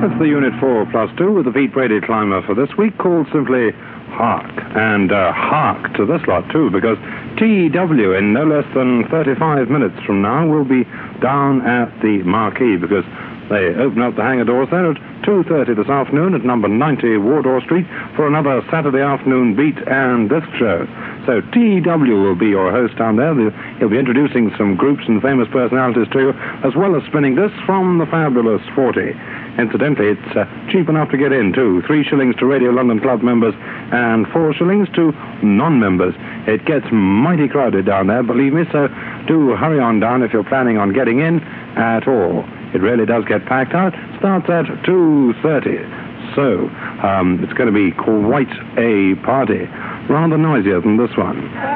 That's the Unit 4 plus 2 with the Pete Brady Climber for this week, called simply Hark. And hark to this lot, too, because TEW in no less than 35 minutes from now will be down at the Marquee, because they open up the hangar doors there at 2:30 this afternoon at number 90 Wardour Street for another Saturday afternoon beat and disc show. So TEW will be your host down there. He'll be introducing some groups and famous personalities to you, as well as spinning discs from the fabulous 40. Incidentally, it's cheap enough to get in, too. 3 shillings to Radio London Club members and 4 shillings to non-members. It gets mighty crowded down there, believe me, so do hurry on down if you're planning on getting in at all. It really does get packed out. Starts at 2:30. So, it's going to be quite a party. Rather noisier than this one.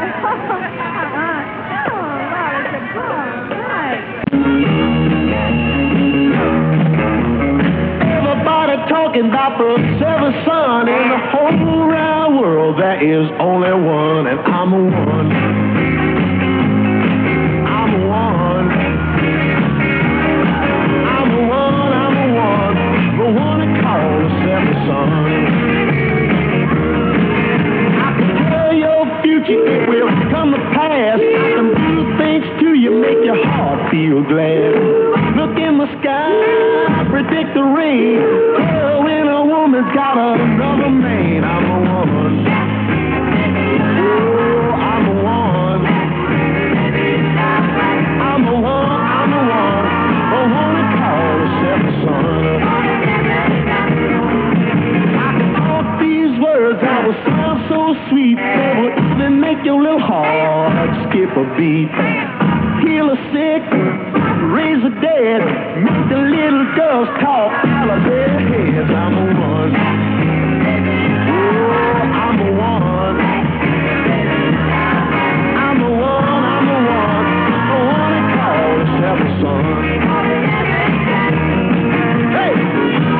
Everybody talking about the seventh son in the whole round world. There is only one, and I'm a one. I'm a one. I'm a one, I'm a one. The one that called the seventh son. I can tell your future, it will come to pass. I can do things to you, make your heart feel glad. Look in the sky, predict the rain. Oh, when a woman's got another man, I'm a woman. Oh, I'm a one. I'm a one, I'm a one. The one that called the seventh son. I can talk these words, I will sound so sweet. They will even make your little heart skip a beat. Heal the sick, raise the dead, make the little girls talk out of their heads. I'm a one. Oh, I'm a one. I'm a one, I'm a one. The one that called the seventh son. Hey!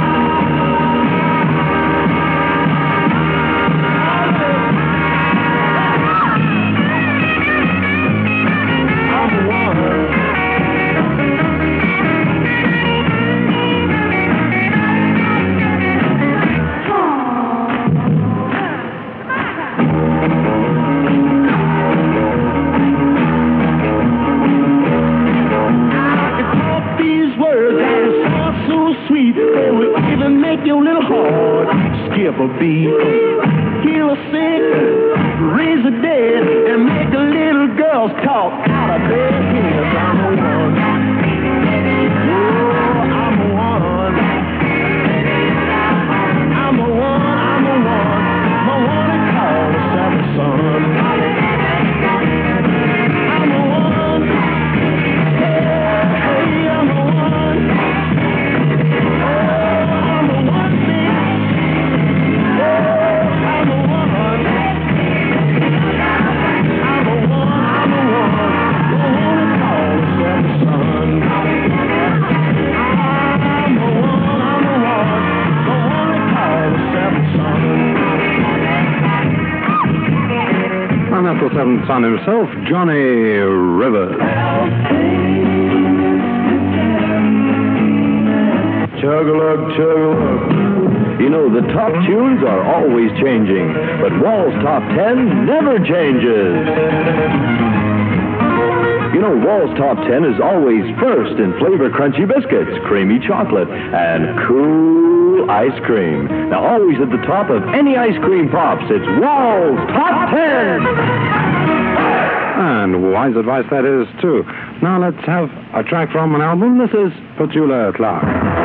Your little heart skip a beat. Heal the sick, raise the dead, and make the little girls talk out of their heads. I'm a one. Oh, I'm a one. I'm a one, I'm a one. My one that called the seventh son. I'm a one. Hey, I'm a one. And that's the seventh son himself, Johnny Rivers. Chug-a-lug, chug-a-lug. You know, the top tunes are always changing, but Wall's Top 10 never changes. You know, Wall's Top 10 is always first in flavor crunchy biscuits, creamy chocolate, and cool ice cream. Now, always at the top of any ice cream pops, it's Wall's Top 10! And wise advice that is, too. Now let's have a track from an album. This is Petula Clark.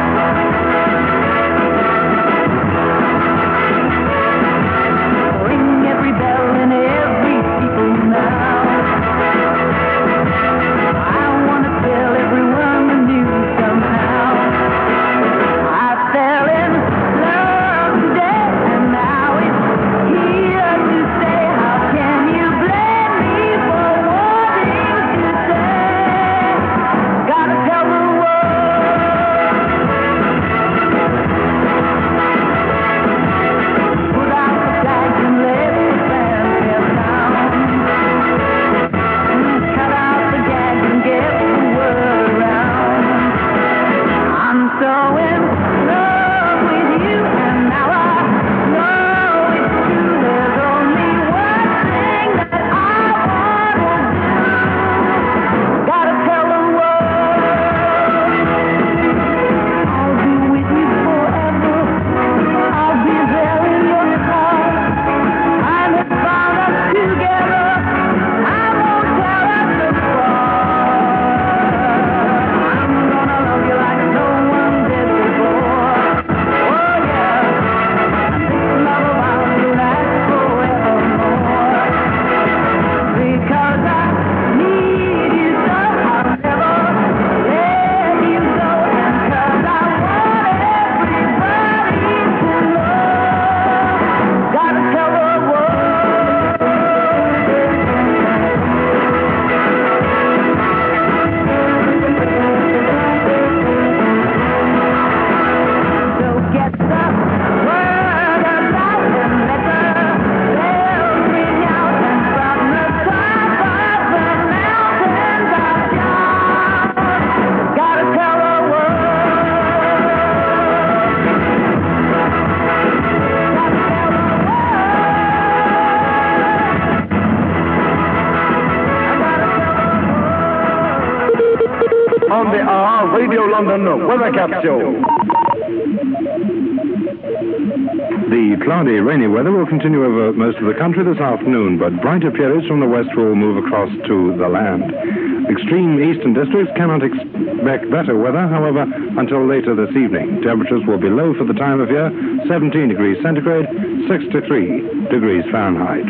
on the Radio London Weather Capsule. The cloudy, rainy weather will continue over most of the country this afternoon, but brighter periods from the west will move across to the land. Extreme eastern districts cannot expect better weather, however, until later this evening. Temperatures will be low for the time of year, 17 degrees centigrade, 63 degrees Fahrenheit.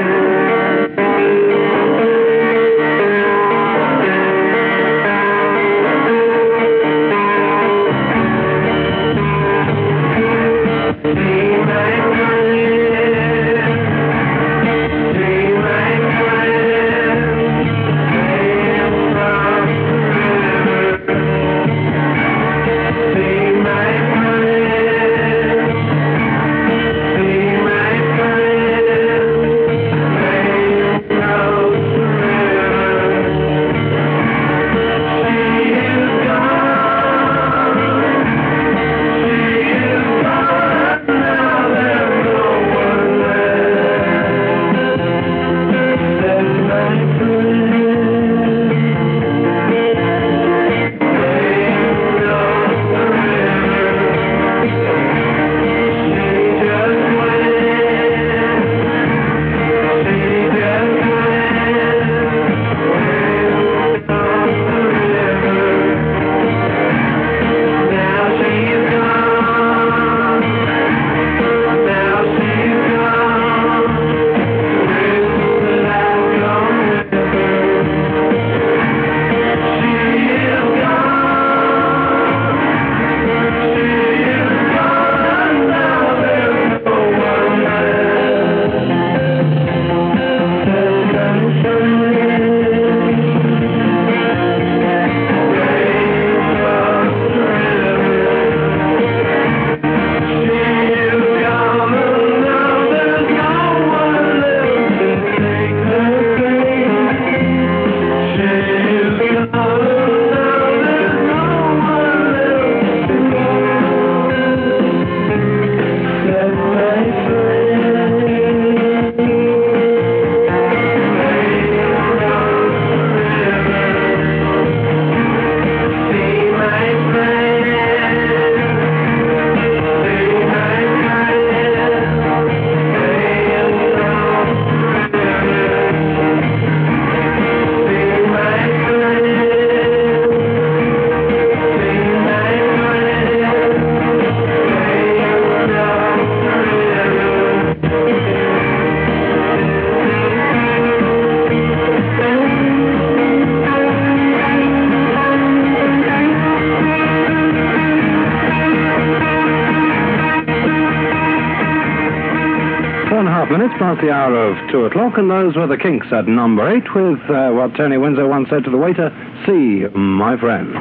Minutes past the hour of 2 o'clock, and those were the Kinks at number 8 with what Tony Windsor once said to the waiter, "See, my friend."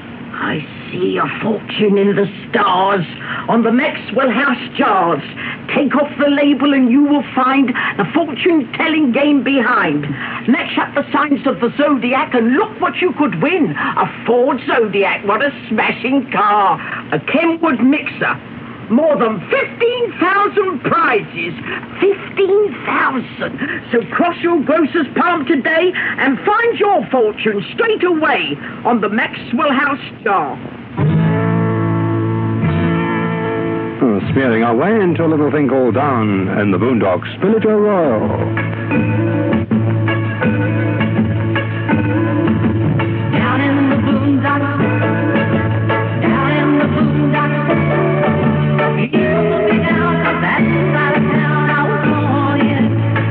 I see a fortune in the stars on the Maxwell House jars. Take off the label and you will find the fortune-telling game behind. Match up the signs of the Zodiac and look what you could win. A Ford Zodiac, what a smashing car. A Kenwood mixer. More than 15,000 prizes. 15,000. So cross your grocer's palm today and find your fortune straight away on the Maxwell House jar. Smearing our way into a little thing called Down in the Boondocks, Spillito Royal. Down in the boondocks, down in the boondocks. You took me down, 'cause that's the side of town I was born in.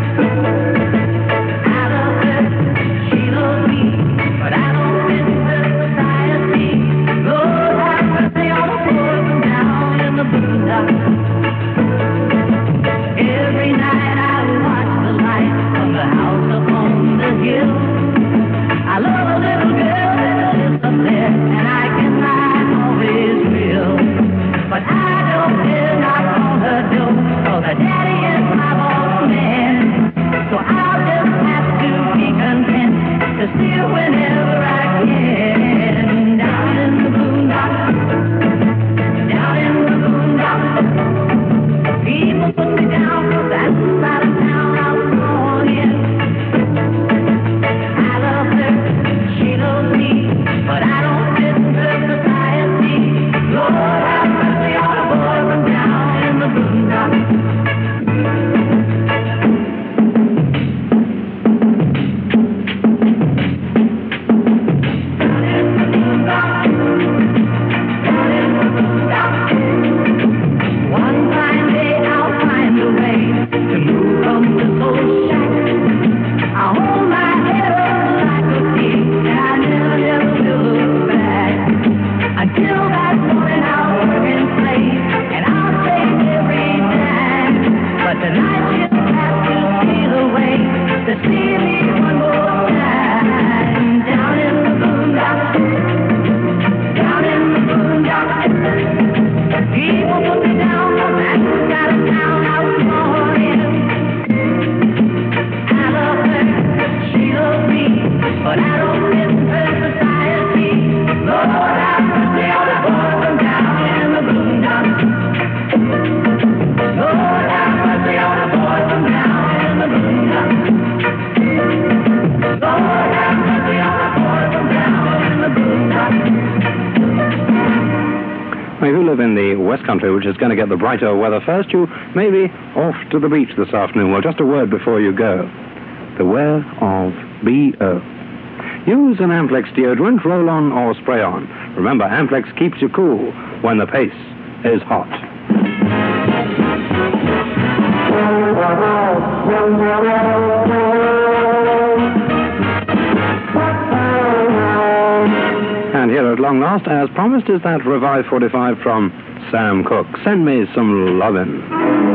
Out of her, she loves me, but I don't fit the society. Lord, have mercy on the poor one down in the boondocks. Every night I watch the light of the house Now, if you live in the West Country, which is going to get the brighter weather first, you may be off to the beach this afternoon. Well, just a word before you go. Beware of BO. Use an Amplex deodorant, roll-on or spray-on. Remember, Amplex keeps you cool when the pace is hot. And here at long last, as promised, is that Revive 45 from Sam Cooke. Send me some lovin'.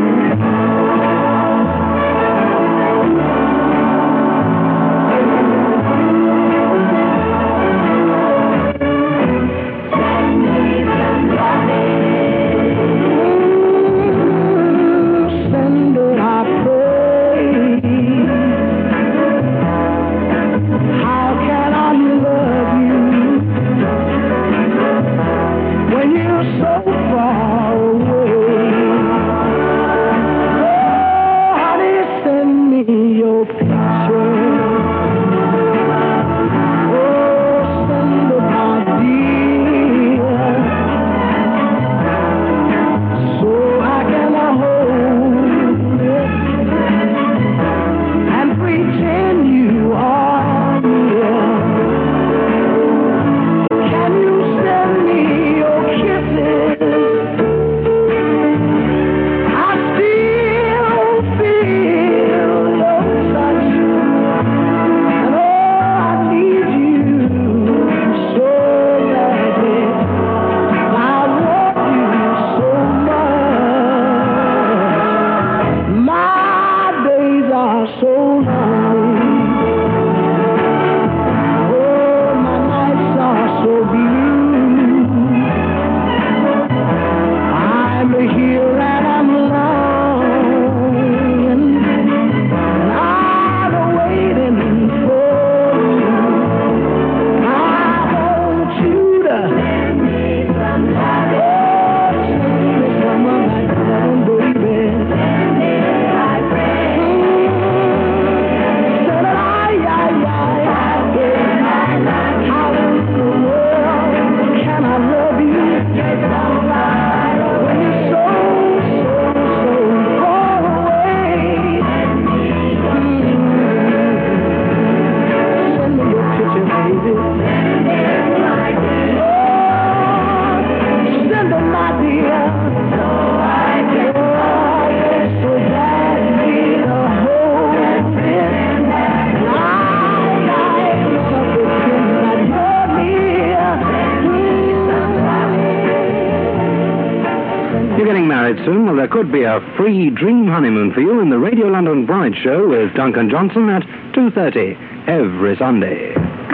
Soon, well, there could be a free dream honeymoon for you in the Radio London Bride Show with Duncan Johnson at 2:30 every Sunday.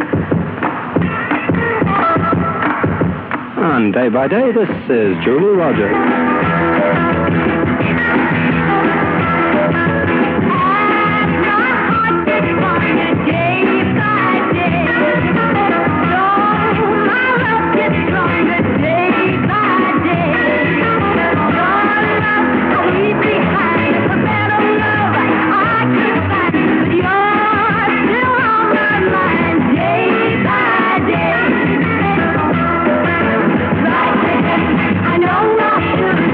And day by day, this is Julie Rogers. I know I should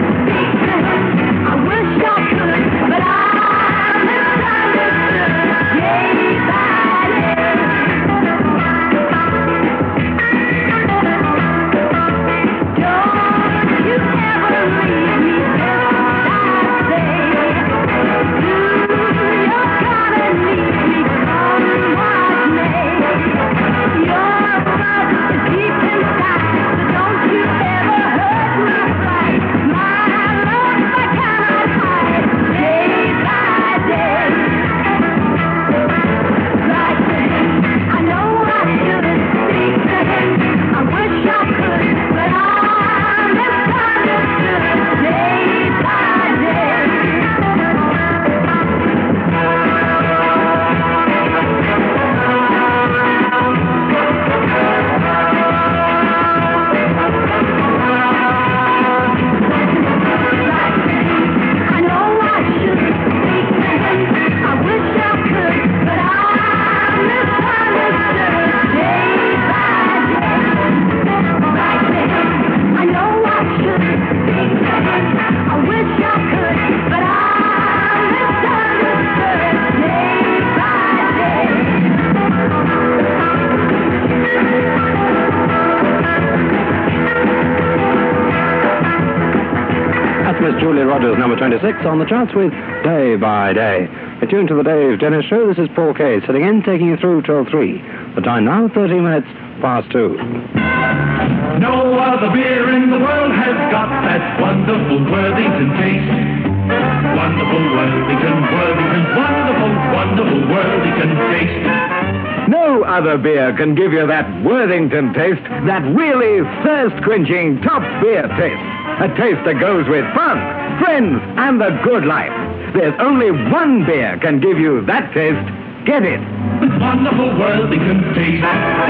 Miss Julia Rogers, number 26, on the charts with Day by Day. Attuned to the Dave Dennis Show, this is Paul Kay, sitting in, taking you through till 3. The time now, 13 minutes past 2. No other beer in the world has got that wonderful Worthington taste. Wonderful Worthington, wonderful, wonderful Worthington taste. No other beer can give you that Worthington taste, that really thirst-quenching top beer taste. A taste that goes with fun, friends, and the good life. There's only one beer can give you that taste. Get it. Wonderful Worthington taste.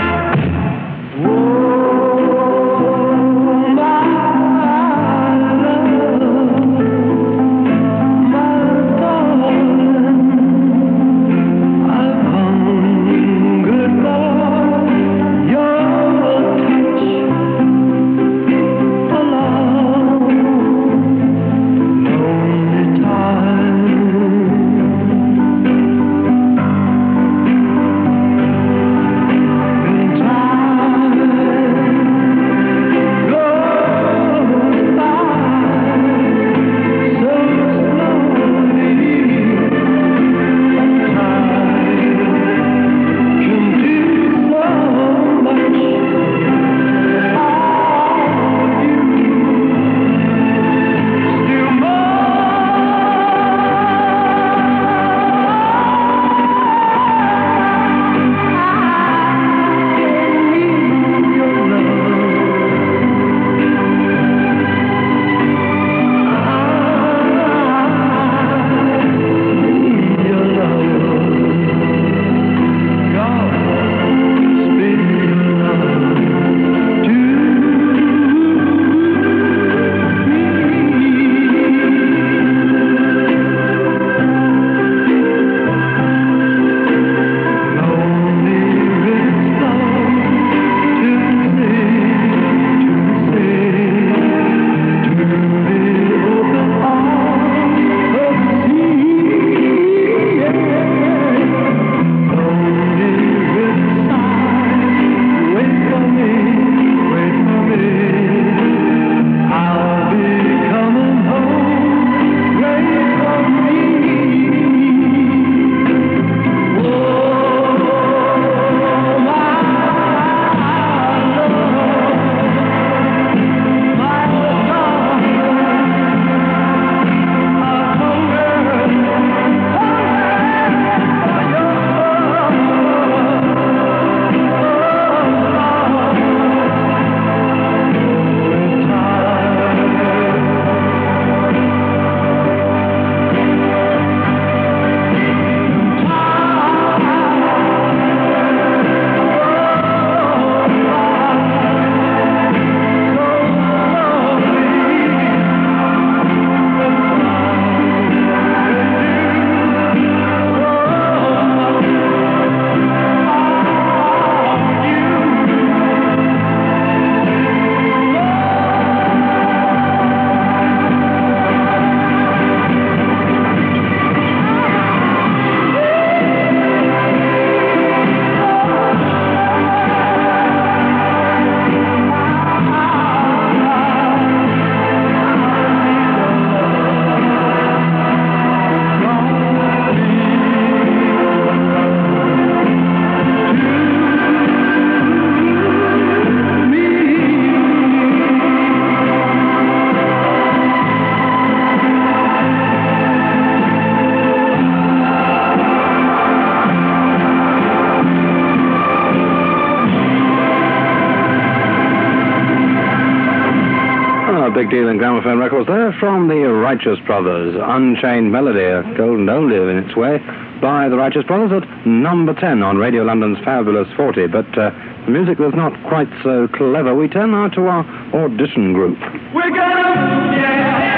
Big deal in gramophone records there from the Righteous Brothers. Unchained Melody, a golden oldie in its way, by the Righteous Brothers at number 10 on Radio London's Fabulous 40. But the music was not quite so clever. We turn now to our audition group. We're gonna, yeah.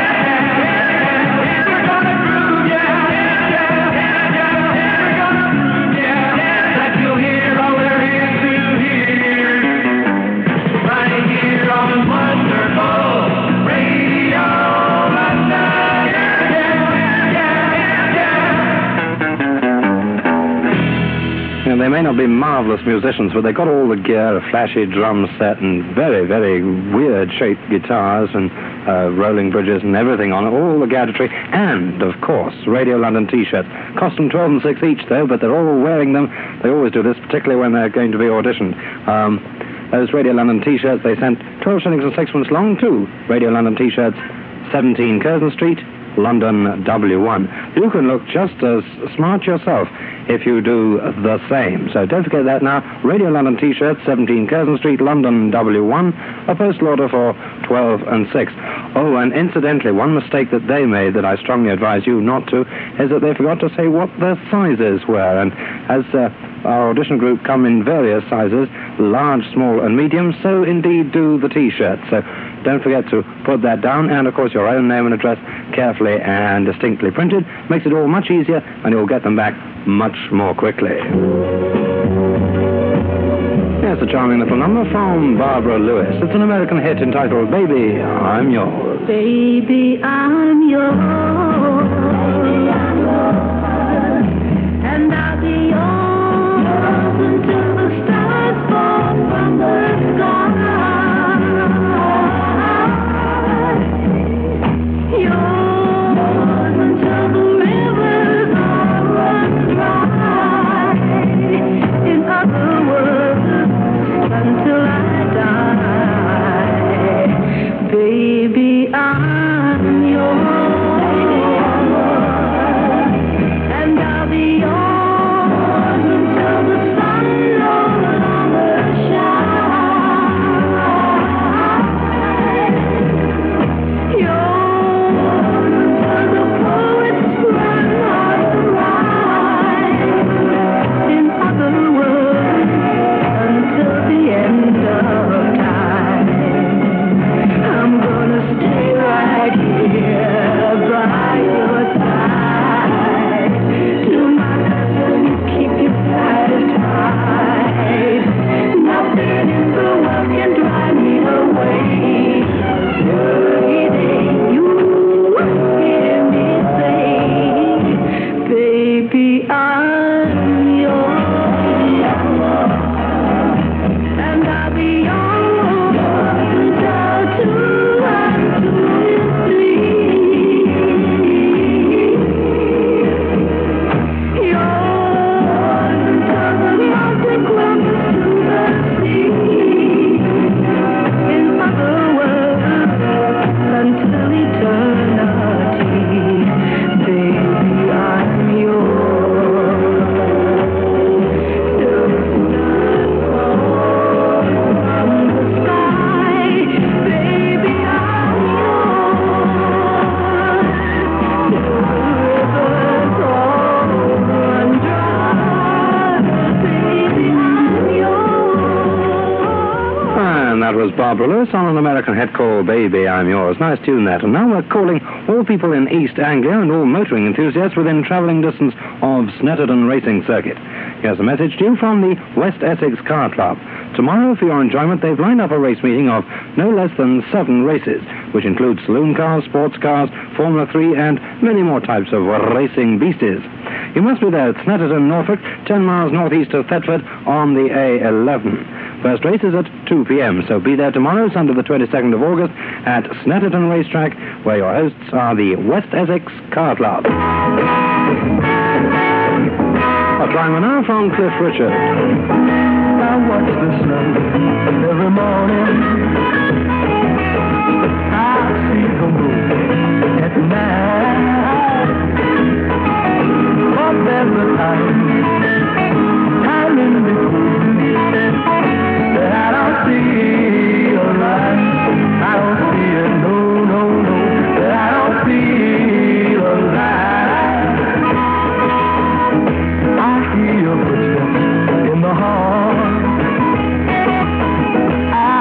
And they may not be marvelous musicians, but they've got all the gear, a flashy drum set and very, very weird-shaped guitars and rolling bridges and everything on it, all the gadgetry, and, of course, Radio London T-shirts. Cost them 12 and 6 each, though, but they're all wearing them. They always do this, particularly when they're going to be auditioned. Those Radio London T-shirts, they sent 12 shillings and sixpence long, too. Radio London T-shirts, 17 Curzon Street, London W1. You can look just as smart yourself if you do the same. So don't forget that now. Radio London T-shirts, 17 Curzon Street, London W1, a postal order for 12 and 6. Oh, and incidentally, one mistake that they made that I strongly advise you not to is that they forgot to say what their sizes were. And as our audition group come in various sizes, large, small, and medium, so indeed do the T-shirts. So don't forget to put that down, and of course your own name and address carefully and distinctly printed. Makes it all much easier, and you'll get them back much more quickly. Here's a charming little number from Barbara Lewis. It's an American hit entitled Baby, I'm Yours. Baby, I'm yours, and I'll be yours until the stars fall from the sky. Yours until the rivers all run dry. In other words, until I die. Baby, I'm yours, and I'll be yours until the sun no longer shines. Yours until the poets run out of rhyme. In other words, until the end of time. I'm gonna stay right here by your side. Do my best to keep you satisfied. Nothing in the world can drive me away. Everything you hear me say, baby, I'm yours, and I'll be yours until two and two is three. Yours until the mountain crumbles to the sea. In other words, until eternity, baby, I'm yours. Till the stars fall from the sky, baby, I'm yours. Till the rivers all run dry, baby, I'm yours. And that was Barbara Lewis on an American hit called Baby, I'm Yours. Nice tune, that. And now we're calling all people in East Anglia and all motoring enthusiasts within travelling distance of Snetterton Racing Circuit. Here's a message to you from the West Essex Car Club. Tomorrow, for your enjoyment, they've lined up a race meeting of no less than 7 races, which include saloon cars, sports cars, Formula 3, and many more types of racing beasties. You must be there at Snetterton, Norfolk, 10 miles northeast of Thetford on the A11. First race is at 2 p.m., so be there tomorrow, Sunday the 22nd of August, at Snetterton Racetrack, where your hosts are the West Essex Car Club. A climber now from Cliff Richard. I watch the sun every morning. I see the moon at night. But there's a time in between that I don't see a line. I don't see it, no, that I don't see a line. I hear your footsteps in the hall. I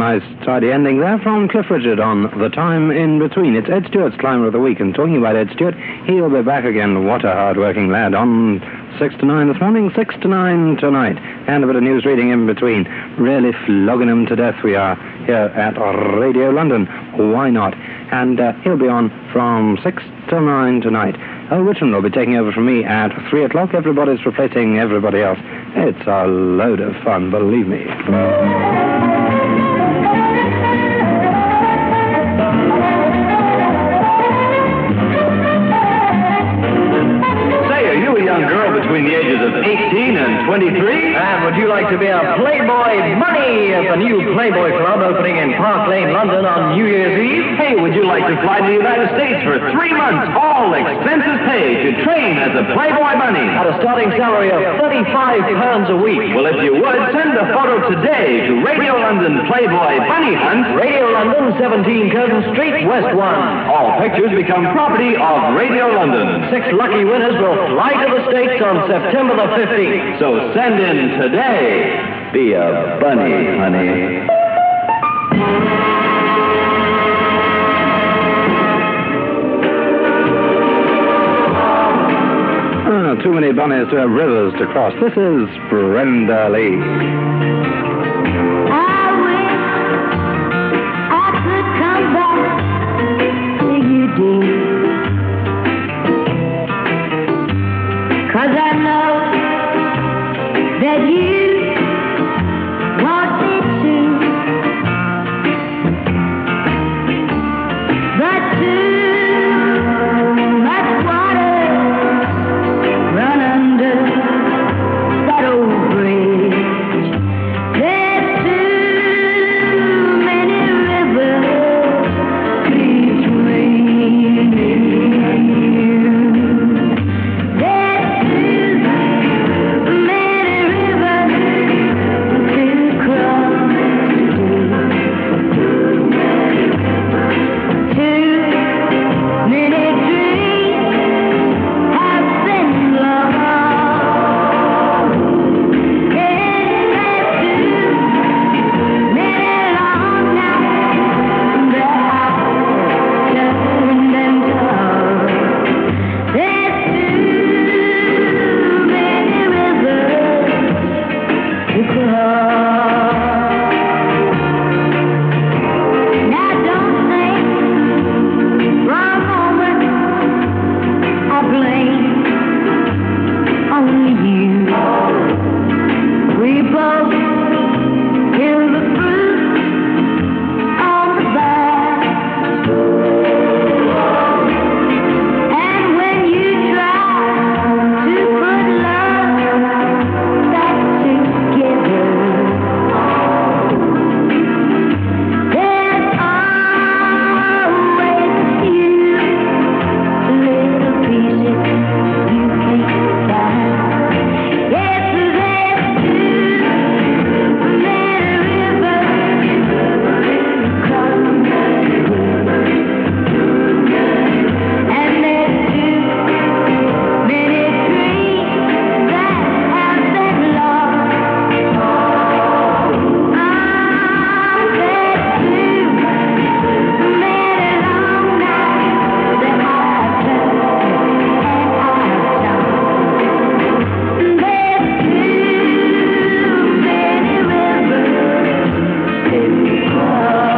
nice, tidy ending there from Cliff Richard on The Time in Between. It's Ed Stewart's Climber of the Week, and talking about Ed Stewart, he'll be back again. What a hard-working lad. On 6 to 9 this morning, 6 to 9 tonight. And a bit of news reading in between. Really flogging him to death we are here at Radio London. Why not? And he'll be on from 6 to 9 tonight. Earl Richmond will be taking over from me at 3 o'clock. Everybody's replacing everybody else. It's a load of fun, believe me. Between the ages of 18 and 23. And would you like to be a Playboy Bunny at the new Playboy Club opening in Park Lane, London on New Year's Eve? Hey, would you like to fly to the United States for 3 months, all expenses paid, to train as a Playboy Bunny? At a starting salary of £35 a week. Well, if you would, send a photo today to Radio London Playboy Bunny Hunt. Radio London, 17 Curtin Street, West 1. All pictures become property of Radio London. 6 lucky winners will fly to the States on September the 15th. So send in today. Be a bunny, honey. Too many bunnies to have rivers to cross. This is Brenda Lee. I wish I could come back to you, dear. 'Cause I know that you want me to. But too much water run under that old bridge. There's too many rivers between you. There's too many rivers to cross. Too many dreams have been lost. We both kill the fruit on the vine. And when you try to put love back together, there's always a few little pieces you can't find. Yes, there's too many rivers crossing, and there's too many dreams that have been lost. There's too many long nights that I've turned and I've done. There's too many rivers to cross.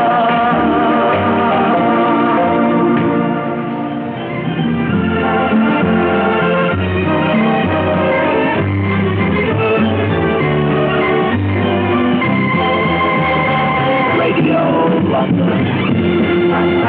Radio London.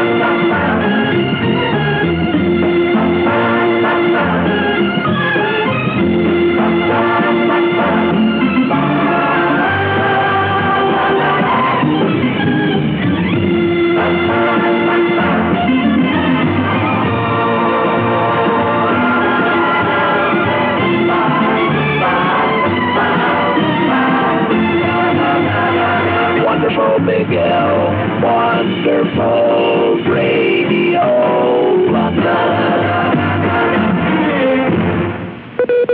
Wonderful Big L, wonderful Radio London.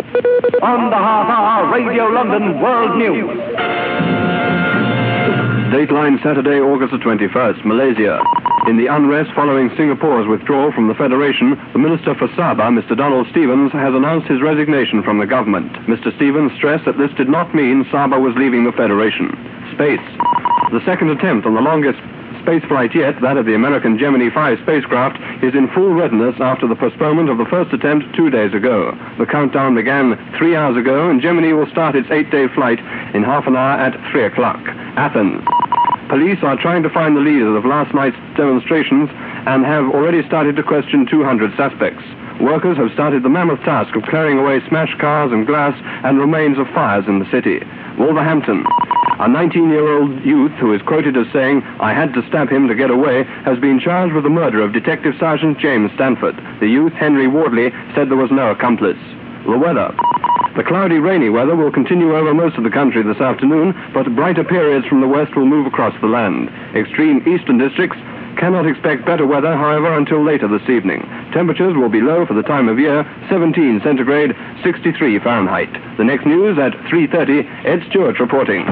On the half-hour Radio London World News. Dateline Saturday, August the 21st, Malaysia. In the unrest following Singapore's withdrawal from the Federation, the Minister for Sabah, Mr. Donald Stevens, has announced his resignation from the government. Mr. Stevens stressed that this did not mean Sabah was leaving the Federation. Space. The second attempt on the longest space flight yet, that of the American Gemini 5 spacecraft, is in full readiness after the postponement of the first attempt 2 days ago. The countdown began 3 hours ago, and Gemini will start its 8-day flight in half an hour at 3 o'clock. Athens. Police are trying to find the leaders of last night's demonstrations and have already started to question 200 suspects. Workers have started the mammoth task of clearing away smashed cars and glass and remains of fires in the city. Wolverhampton. A 19-year-old youth who is quoted as saying, "I had to stab him to get away," has been charged with the murder of Detective Sergeant James Stanford. The youth, Henry Wardley, said there was no accomplice. The weather. The cloudy, rainy weather will continue over most of the country this afternoon, but brighter periods from the west will move across the land. Extreme eastern districts cannot expect better weather, however, until later this evening. Temperatures will be low for the time of year, 17 centigrade, 63 Fahrenheit. The next news at 3:30, Ed Stewart reporting.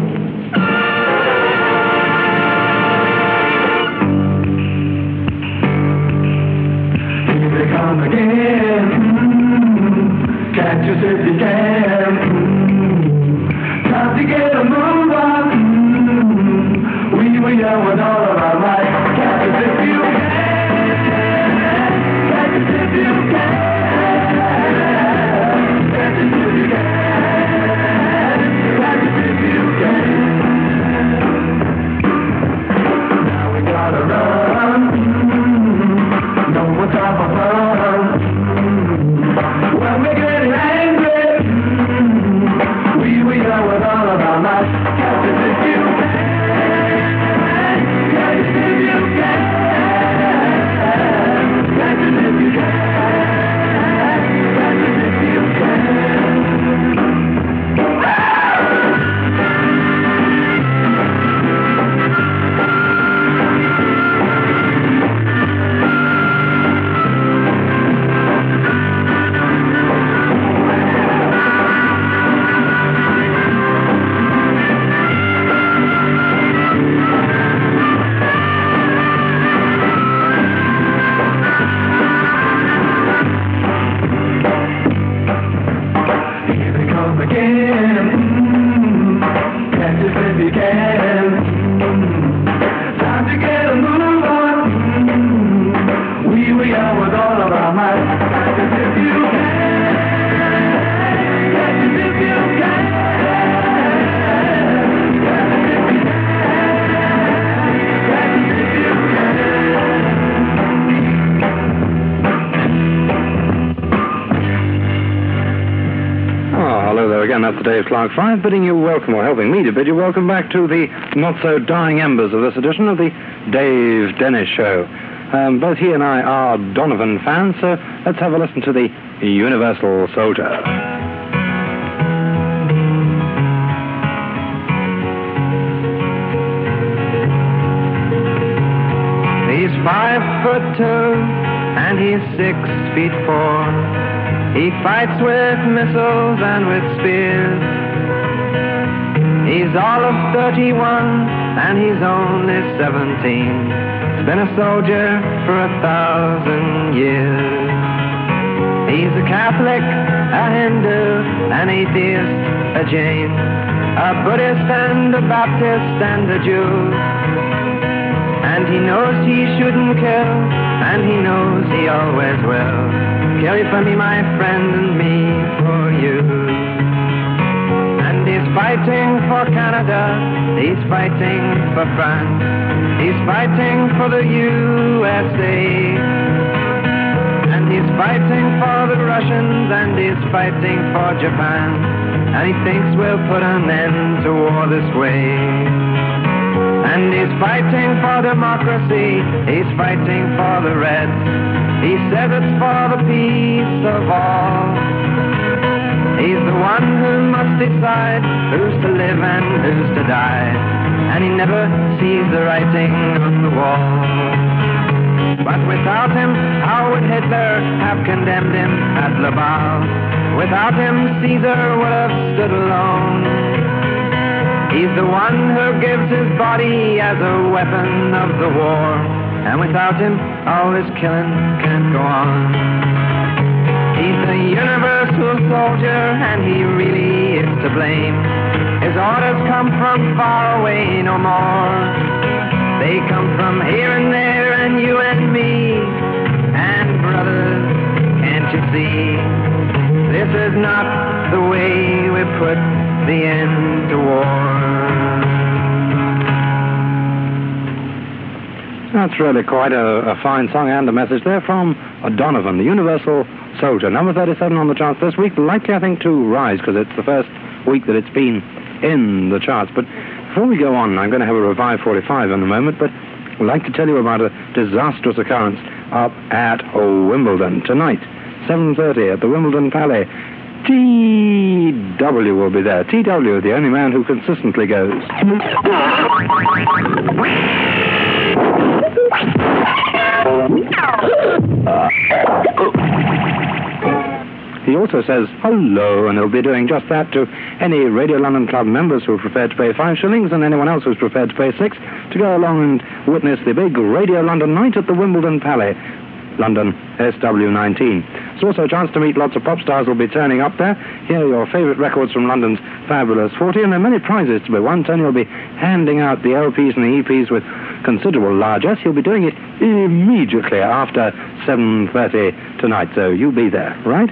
Here they come again. Catch us if you can. Time to get a move on. We were young with all of our life. Catch us if you can. Catch us if you can. Catch us if you can. Catch us if you can. Now we gotta run. No more time for fun. When we're getting angry, we were young with all of our life. Catch us if you can. Catch us if you can. Catch us if you can. Catch us if you can. Here they come again. Catch us if you can. Time to get a move on. We were young with all of our might. Catch us if you can. Catch us if you can. Catch us if you can. Catch us if you can. Oh, hello there again. That's the Dave Clark 5, bidding you welcome, or helping me to bid you welcome back to the not-so-dying embers of this edition of the Dave Dennis Show. Both he and I are Donovan fans, so let's have a listen to the Universal Soldier. He's 5'2" and he's 6'4". He fights with missiles and with spears. He's all of 31 and he's only 17. He's been a soldier for 1,000 years. He's a Catholic, a Hindu, an atheist, a Jain, a Buddhist and a Baptist and a Jew. And he knows he shouldn't kill, and he knows he always will. Kill you for me, my friend, and me for you. And he's fighting for Canada, he's fighting for France, he's fighting for the USA. And he's fighting for the Russians, and he's fighting for Japan. And he thinks we'll put an end to war this way. And he's fighting for democracy, he's fighting for the Reds. He says it's for the peace of all. He's the one who must decide who's to live and who's to die. And he never sees the writing on the wall. But without him, how would Hitler have condemned him at Lebau? Without him, Caesar would have stood alone. He's the one who gives his body as a weapon of the war. And without him, all this killing can't go on. He's the universal soldier, and he really is to blame. His orders come from far away no more. They come from here and there, and you and me. And brothers, can't you see? This is not the way we put the end to war. That's really quite a fine song and a message there from Donovan, the Universal Soldier. Number 37 on the charts this week, likely, I think, to rise because it's the first week that it's been in the charts. But before we go on, I'm going to have a Revive 45 in a moment, but I'd like to tell you about a disastrous occurrence up at Wimbledon tonight, 7:30 at the Wimbledon Palais. TW will be there. TW, the only man who consistently goes. He also says hello, and he'll be doing just that to any Radio London Club members who are prepared to pay 5 shillings and anyone else who's prepared to pay 6 to go along and witness the big Radio London night at the Wimbledon Palais, London SW19. It's also a chance to meet lots of pop stars who'll be turning up there, hear your favourite records from London's Fabulous 40, and there are many prizes to be won. Tony will be handing out the LPs and the EPs with considerable largesse. He'll be doing it immediately after 7:30 tonight, so you'll be there, right?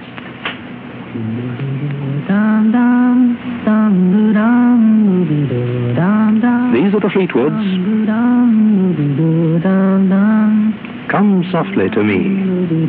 These are the Fleetwoods. Come softly to me.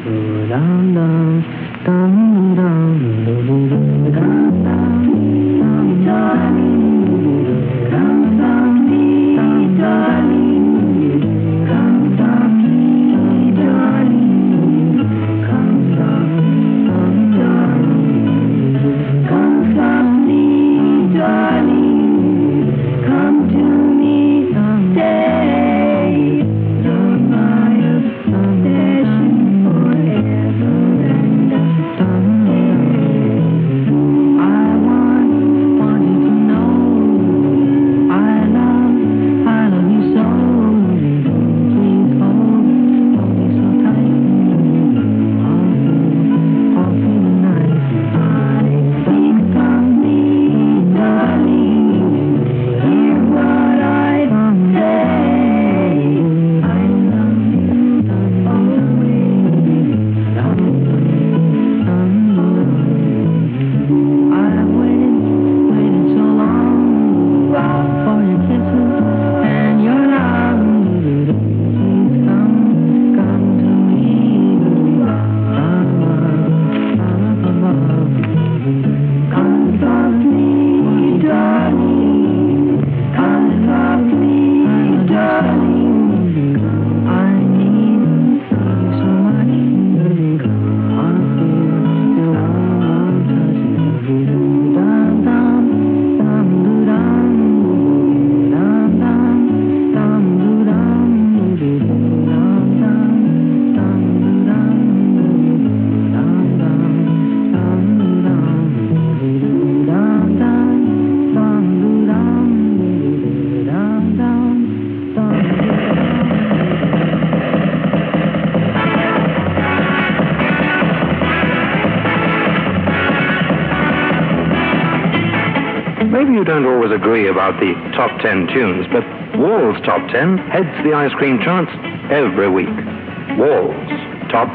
Maybe you don't always agree about the top 10 tunes, but Wall's Top 10 heads the ice cream charts every week. Wall's Top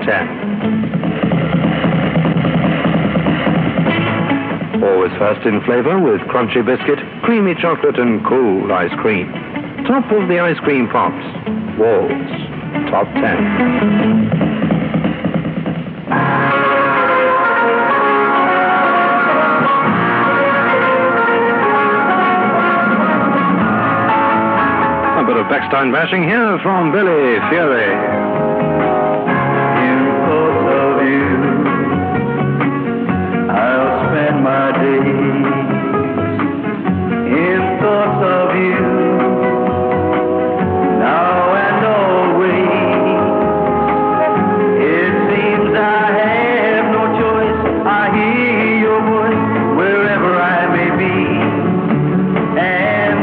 10. Always first in flavor with crunchy biscuit, creamy chocolate, and cool ice cream. Top of the ice cream pops. Wall's Top 10. Bechstein bashing here from Billy Fury. In thoughts of you, I'll spend my days. In thoughts of you, now and always. It seems I have no choice. I hear your voice wherever I may be. And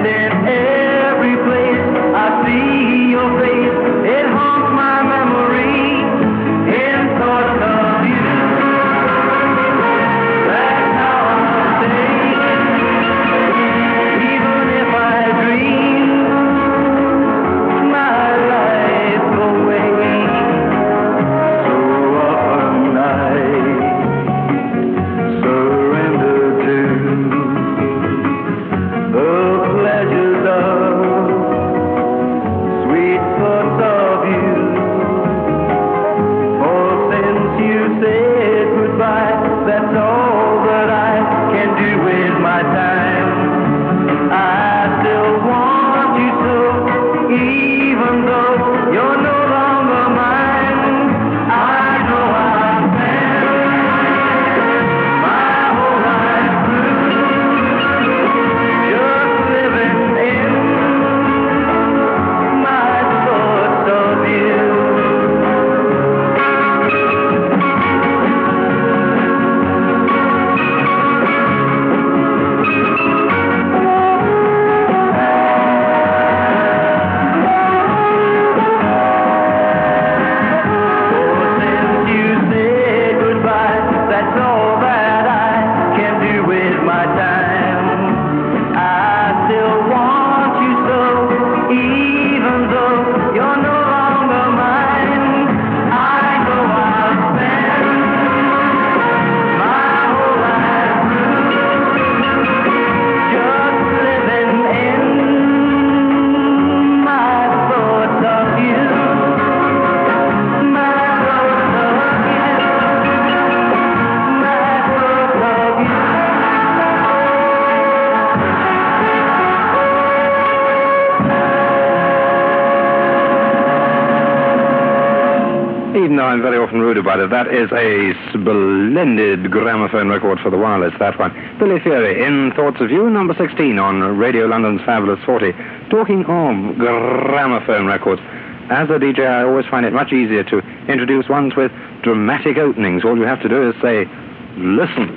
mind that I'm very often rude about it. That is a splendid gramophone record for the wireless, that one. Billy Fury in Thoughts of You, number 16 on Radio London's Fabulous 40. Talking of gramophone records, as a DJ, I always find it much easier to introduce ones with dramatic openings. All you have to do is say, listen.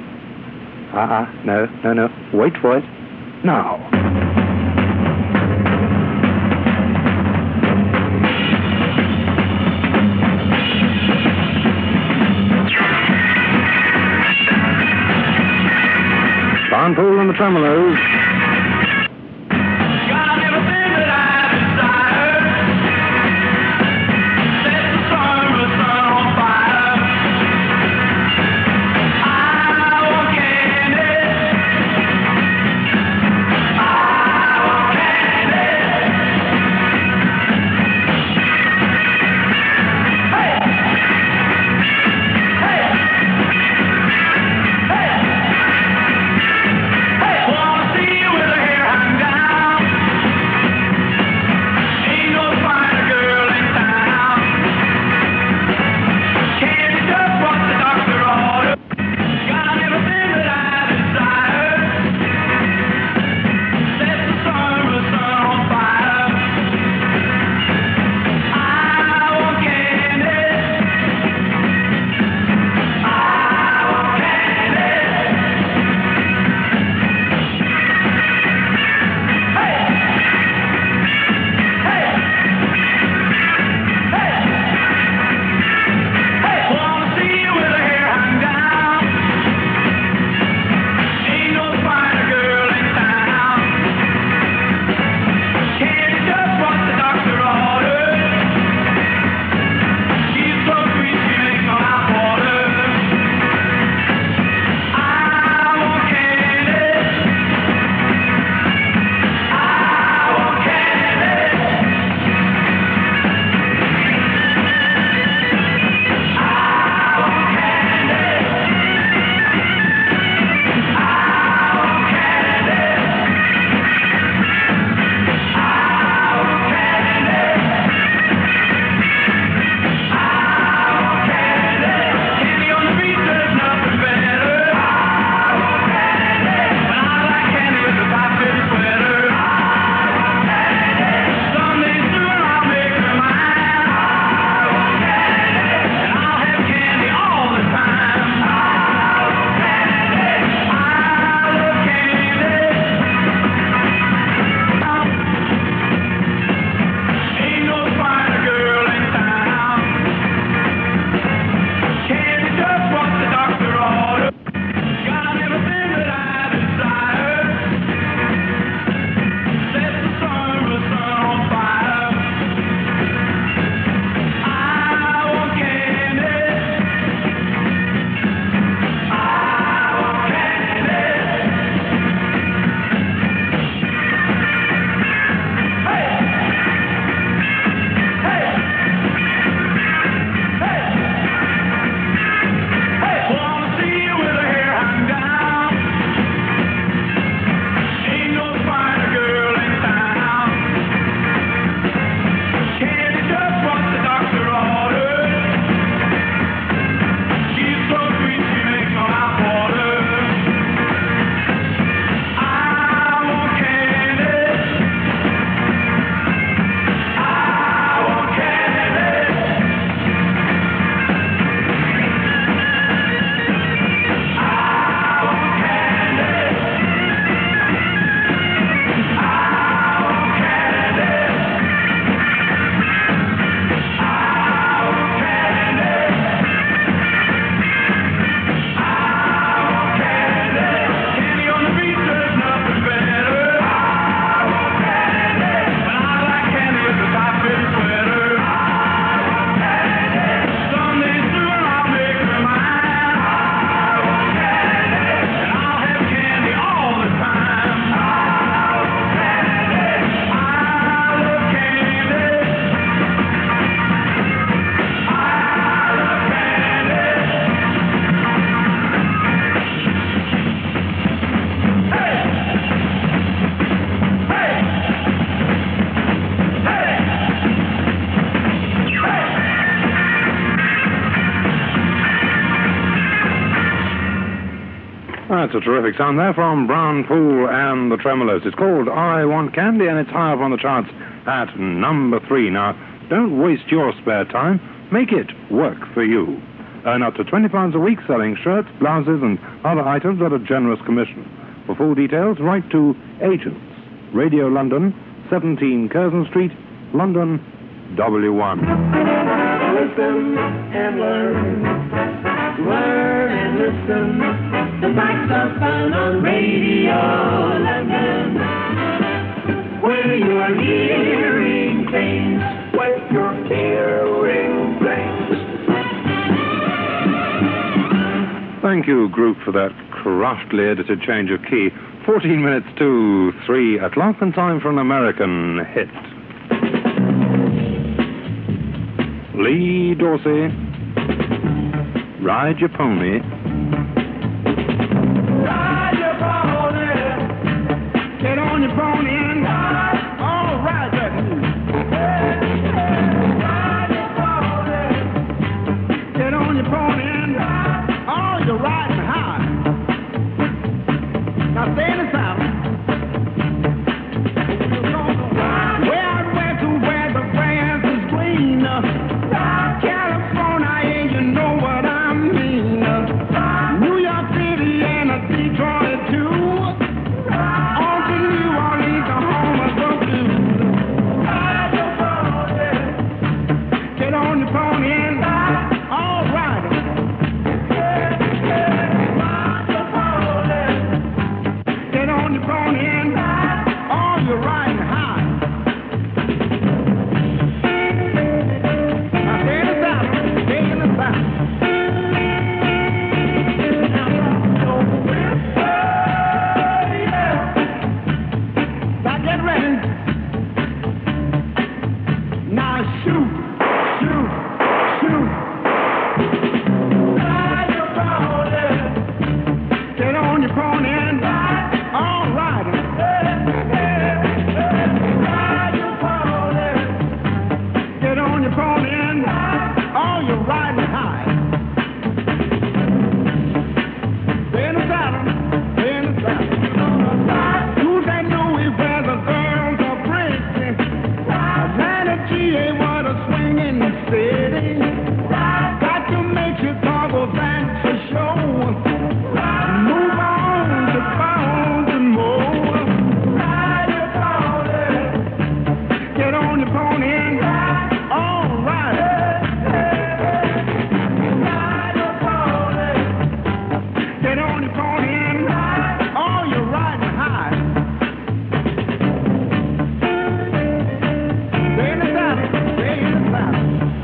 No. Wait for it. Now. Barnpool and the Tremolos. See you That's a terrific sound there from Brown Pool and the Tremolos. It's called I Want Candy, and it's high up on the charts at number 3. Now, don't waste your spare time. Make it work for you. Earn up to £20 a week selling shirts, blouses, and other items at a generous commission. For full details, write to Agents, Radio London, 17 Curzon Street, London, W1. Listen and learn. Learn and listen. The facts are found on Radio London. Where your hearing things. Where your hearing things. Thank you, group, for that craftily edited change of key. 14 minutes to 3 o'clock, and time for an American hit. Lee Dorsey, Ride Your Pony. Ride your pony. Get on your pony and ride. All right, that Ride your pony. Get on your pony and ride. Oh, you're riding high. Now stay in the saddle. Where I went to where the grass is green. California, and you know what I mean. New York City and Detroit too. On to New Orleans, the home of the blues. Ride your pony. Get on your pony and ride. All right. Ride your pony. Get on your pony and ride. Oh, you're riding high. Now stay in the saddle. Stay in the saddle. Now get ready. Now shoot, shoot, shoot. Ride your pony. Get on your pony and ride. All right. Ride your pony. Get on your pony and ride. Oh, you're riding high. Stay in the saddle. Stay in the saddle. To St. Louis where the girls are pretty. Atlanta, GA, what a swinging city. Got to make Chicago dance for show. Move on to Baltimore. Ride your pony. Get on your pony and ride. All right. Ride your pony. Get on your pony and ride. Oh, you're riding high. Stay in the saddle. Stay in the saddle.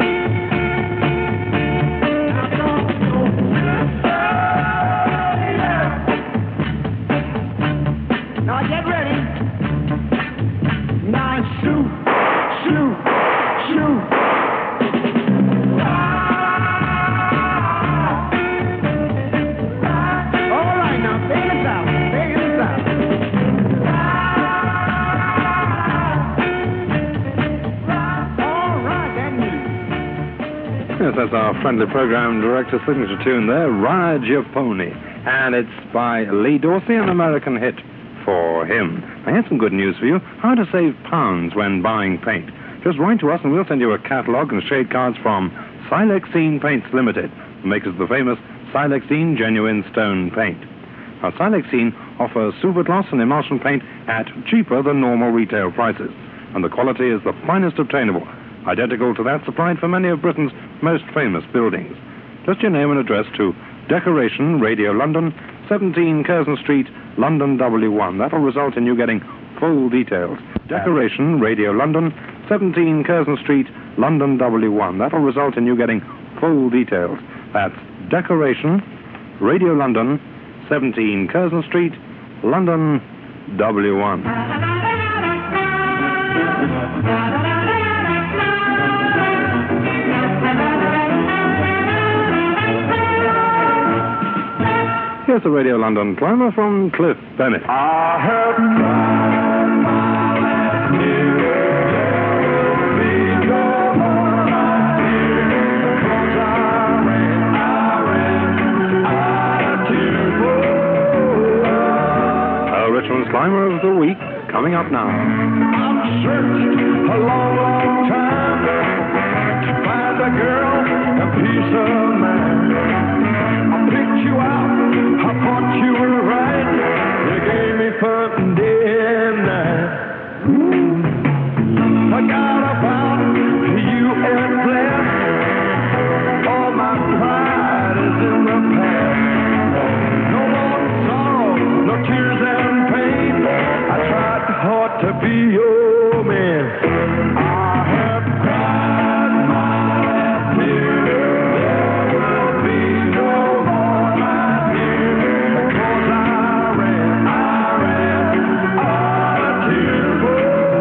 Now get ready. Now shoot, shoot, shoot. All right, now stay in the saddle. Stay in the saddle. All right, that means. Yes, that's our friendly program director signature tune there, Ride Your Pony. And it's by Lee Dorsey, an American hit for him. I have some good news for you. How to save pounds when buying paint. Just write to us and we'll send you a catalogue and shade cards from Silexine Paints Limited, makers of the famous Silexine Genuine Stone Paint. Now, Silexine offers super gloss and emulsion paint at cheaper than normal retail prices, and the quality is the finest obtainable, identical to that supplied for many of Britain's most famous buildings. Just your name and address to Decoration, Radio London, 17 Curzon Street, London W1. That'll result in you getting full details. Decoration, Radio London, 17 Curzon Street, London W1. That'll result in you getting full details. That's Decoration, Radio London, 17 Curzon Street, London W1. Here's the Radio London climber from Cliff Bennett. I have found my last because I ran out of tune. up now. I've searched a long, long time to find a girl, a peace of mind. I picked you out, I thought you were right. You gave me fun day and night. Forgot about you and Blair. All my pride is in the past. No more sorrow, no tears and pain. I tried hard to be your man. I have cried my tears. There will be no more, my dear, because I ran out of tears for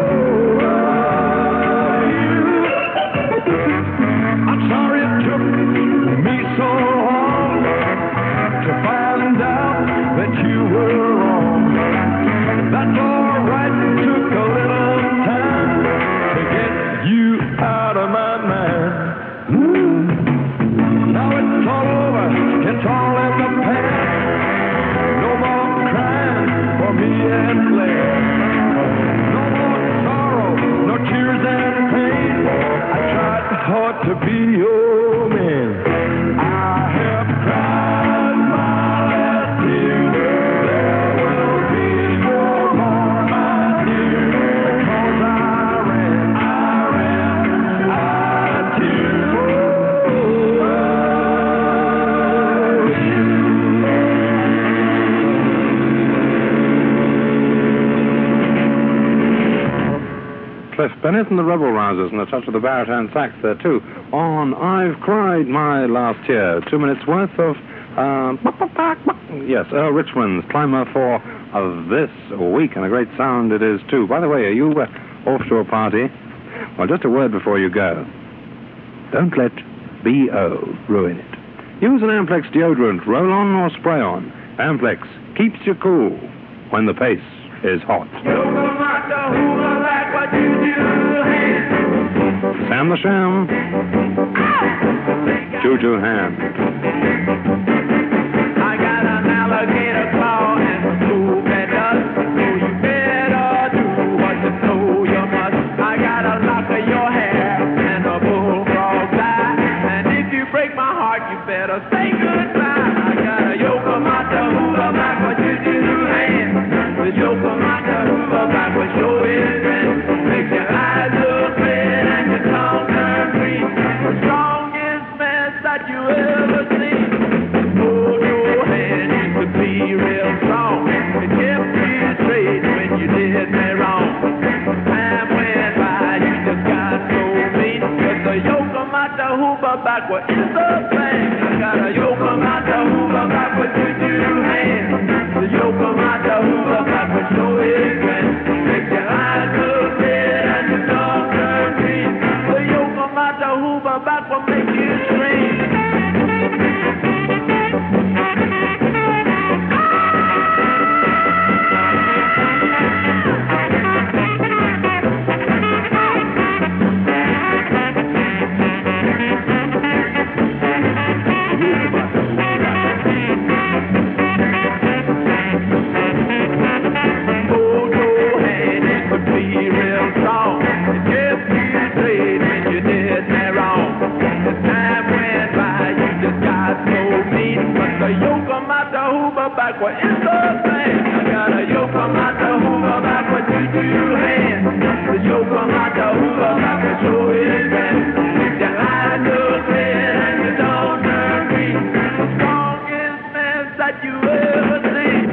you. I'm sorry it took me so long to find out that you were wrong. That's all right, it took a little time to get you out of my mind. Now it's all over, it's all in the past. No more crying for me and Blair. No more sorrow, no tears and pain. I tried hard to be your man. I have cried my last tear. There will be no more, my dear, because I ran out of tears for you. Cliff Bennett and the Rebel Rousers, and a touch of the baritone sax there too. On I've Cried My Last Tear. 2 minutes worth of, yes, Earl Richmond's Climber for this week, and a great sound it is too. By the way, are you off to a party? Well, just a word before you go. Don't let B.O. ruin it. Use an Amplex deodorant, roll-on or spray-on. Amplex keeps you cool when the pace is hot. Sam the Sham. Juju Hand. I got an alligator claw and some blue red dust. So you better do what you know you must. I got a lock of your hair and a bullfrog's eye. And if you break my heart, you better say goodbye. I got a Yokomata hoover back with Juju Hand. The Yokomata hoover back with show his friend. Makes your eyes look red and your tongue turn green. The strongest mess that you ever seen. Hold your hand, used to be real strong. It kept you straight when you did me wrong. Time went by, you just got so mean. But the Yokomata hoover back with is the thing. I got a Yokomata hoover back with Juju Hand. The Yokomata hoover back with show his friend. Makes your eyes look red and your tongue turn green. The Yokomata hoover back will make you scream. Hold your hand, it could be real strong. It kept you straight when you did me wrong. As time went by, you just got so mean. But the Yokomata hoover back, what is the thing? I got a Yokomata hoover back with Juju Hand. The Yokomata hoover back with show his hand. If your eyes look red and you don't turn green, the strongest mess that you ever seen.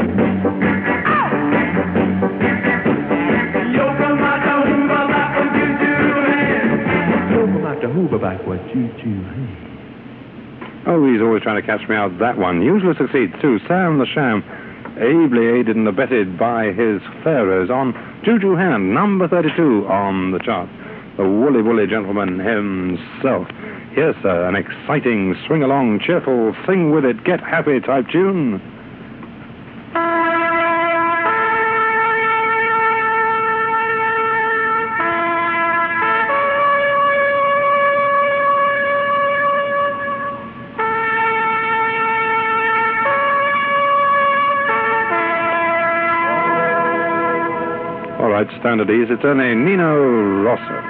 Yokomata hoover back with Juju Hand. Yokomata hoover back with Juju Hand. Oh, he's always trying to catch me out, that one. Usually succeeds, too. Sam the Sham, ably aided and abetted by his pharaohs on Juju Hand, number 32 on the chart. The woolly gentleman himself. Yes, sir, an exciting, swing-along, cheerful, sing-with-it, get-happy type tune. stand at ease. It's only Nino Rosso.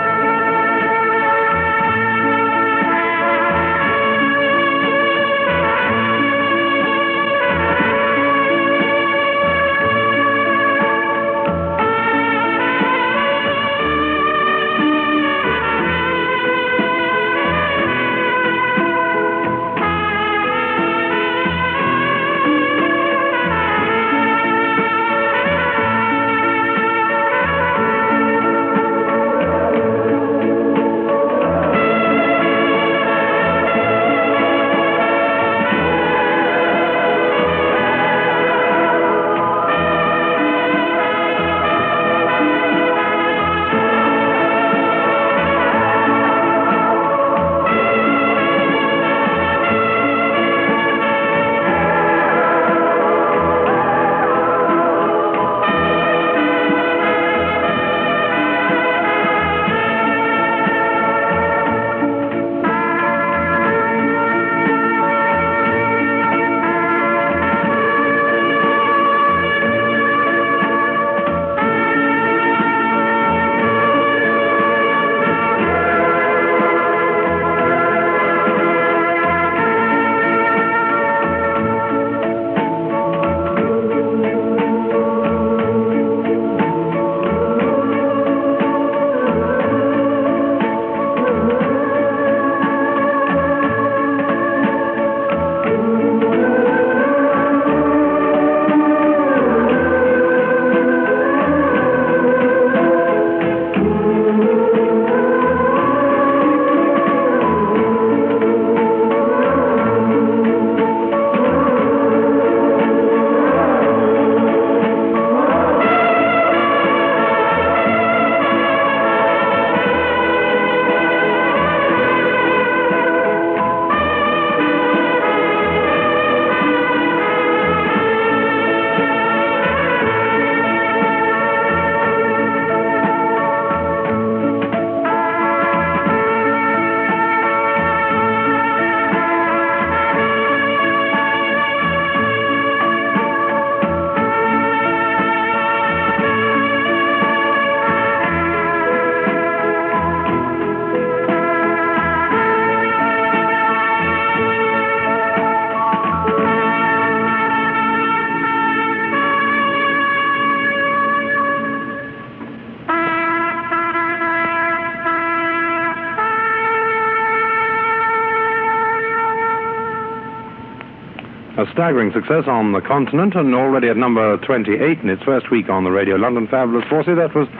A staggering success on the continent and already at number 28 in its first week on the Radio London Fabulous 40. That was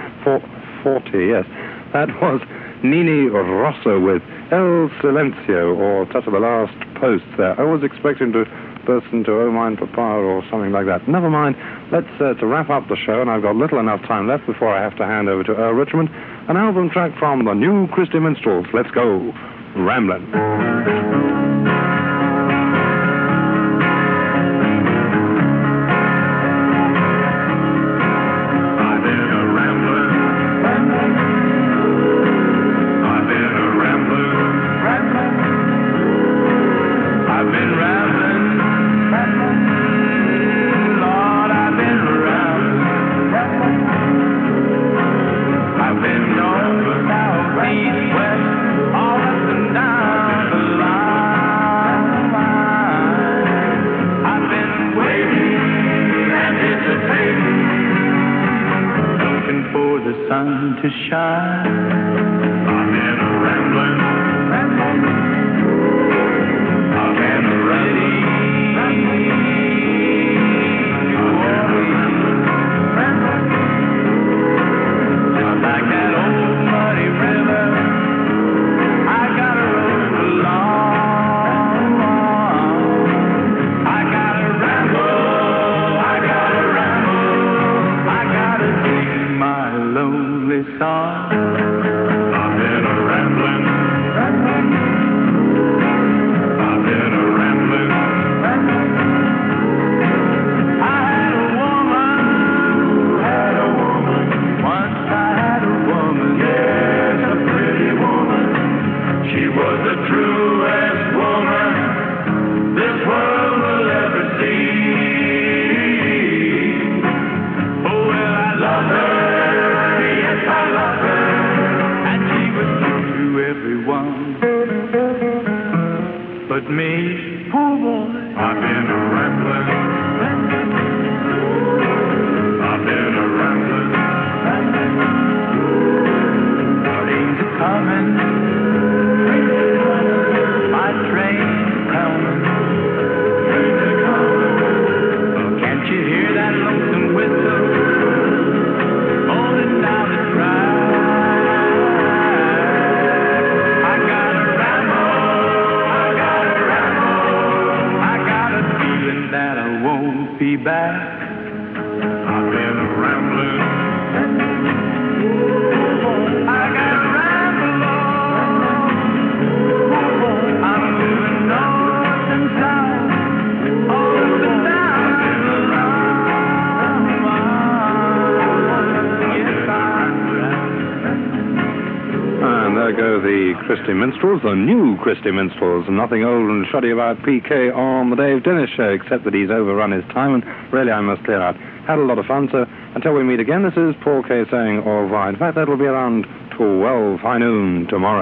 40, yes. That was Nini Rosso with El Silencio, or Touch of the Last Post there. I was expecting to burst into Oh Mine Papa or something like that. Never mind. Let's to wrap up the show, and I've got little enough time left before I have to hand over to Earl Richmond, an album track from the New Christy Minstrels. Let's go. Ramblin'. To shine. I've been a rambling. I've been a rambling. Just like that old muddy river, I gotta roll along. I gotta ramble. I gotta ramble. I gotta sing my lonely song. I've been a rambling. I've been a rambling. I had a woman. Once I had a woman. Yes, a pretty woman. She was the truest woman this world will ever see. Oh, well, I love her. me. Oh boy, I've been a rambler. I've been a rambler. Trains are coming. My train's coming. Can't you hear that lonesome whistle? Holding down the track. I gotta ramble. I got a feeling that I won't be back. I've been a rambler. I gotta ramble on. I'm moving north and south, all up and down the line. Yes, And there go the Christie Minstrels, the new Christie Minstrels. Nothing old and shoddy about PK on the Dave Dennis Show, except that he's overrun his time, and really I must clear out. Had a lot of fun, so until we meet again, this is Paul K saying au revoir. In fact, that'll be around 12 high noon tomorrow.